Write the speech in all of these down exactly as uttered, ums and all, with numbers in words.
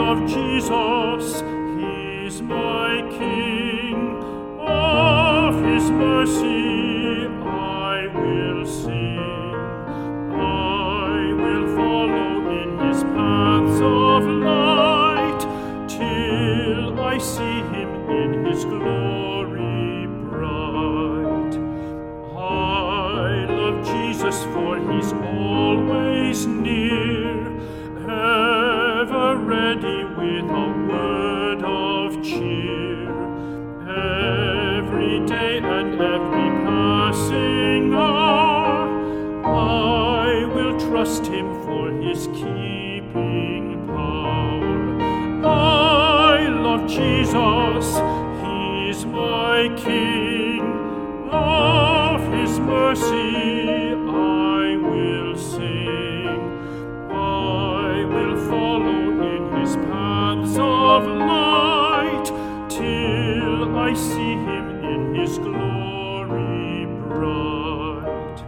love Jesus, He's my King. Of His mercy I will sing. I will follow in His paths of light till I see Him in His glory bright. I love Jesus, for He's always near, ever ready with a word of cheer. Every day and every passing hour, I will trust Him for His keeping power. I love Jesus, He's my King. Of His mercy I will sing. I will follow in His paths of light till I see Him in His glory bright.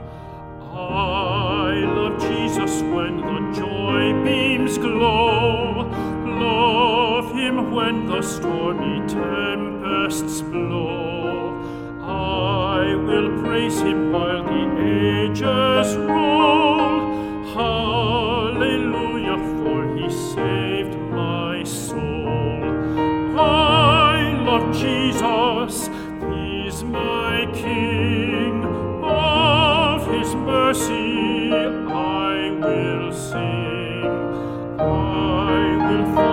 I love Jesus when the joy beams glow, love Him when the stormy tempests blow. I will praise Him while the ages roll. Hallelujah, for He saved my soul. I love Jesus, He's my King. Of His mercy I will sing. I will